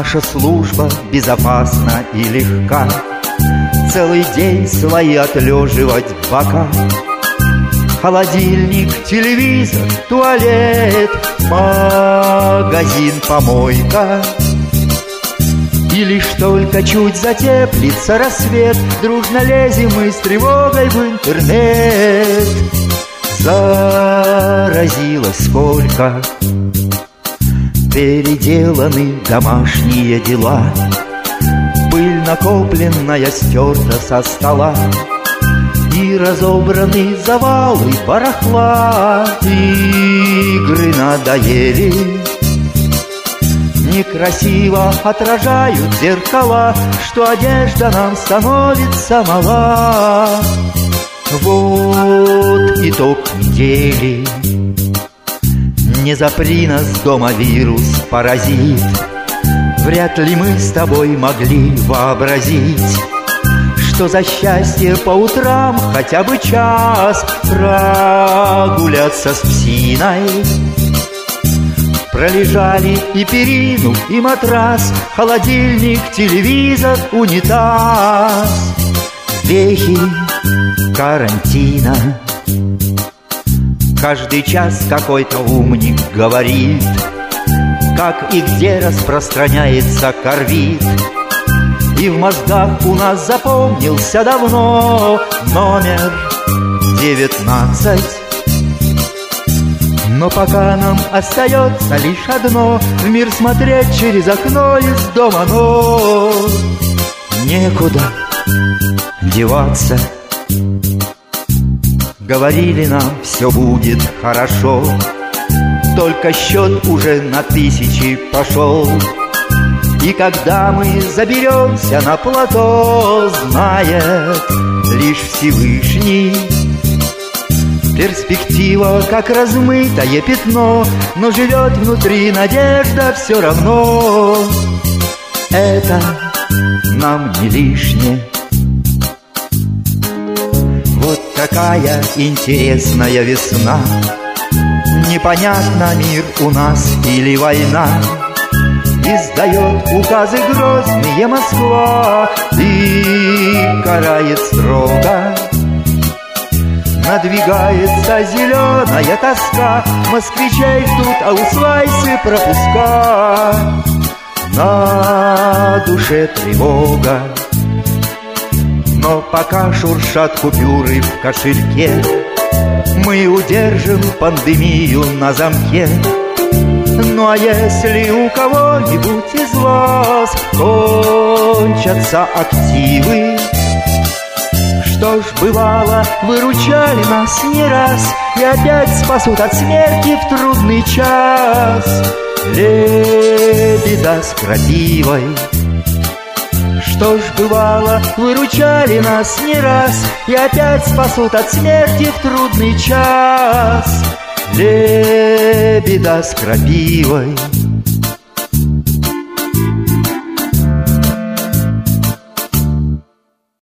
Наша служба безопасна и легка, целый день свои отлеживать бока. Холодильник, телевизор, туалет, магазин, помойка. И лишь только чуть затеплится рассвет, дружно лезем мы с тревогой в интернет. Заразилось сколько, переделаны домашние дела, пыль накопленная стерта со стола, и разобраны завалы барахла. Игры надоели, некрасиво отражают зеркала, что одежда нам становится мала. Вот итог недели. Не запри нас дома вирус, паразит. Вряд ли мы с тобой могли вообразить, что за счастье по утрам хотя бы час прогуляться с псиной. Пролежали и перину, и матрас, холодильник, телевизор, унитаз. Вехи карантина. Каждый час какой-то умник говорит, как и где распространяется корвид. И в мозгах у нас запомнился давно номер 19. Но пока нам остается лишь одно — в мир смотреть через окно из дома, но некуда деваться. Говорили нам, все будет хорошо, только счет уже на тысячи пошел. И когда мы заберемся на плато, знает лишь Всевышний. Перспектива, как размытое пятно, но живет внутри надежда все равно. Это нам не лишнее. Вот такая интересная весна. Непонятно, мир у нас или война. Издает указы грозные Москва и карает строго. Надвигается зеленая тоска, москвичей ждут аусвайсы пропуска. На душе тревога, но пока шуршат купюры в кошельке, мы удержим пандемию на замке. Ну а если у кого-нибудь из вас кончатся активы, что ж, бывало, выручали нас не раз и опять спасут от смерти в трудный час. Лебеда с крапивой. Что ж, бывало, выручали нас не раз и опять спасут от смерти в трудный час. Лебеда с крапивой.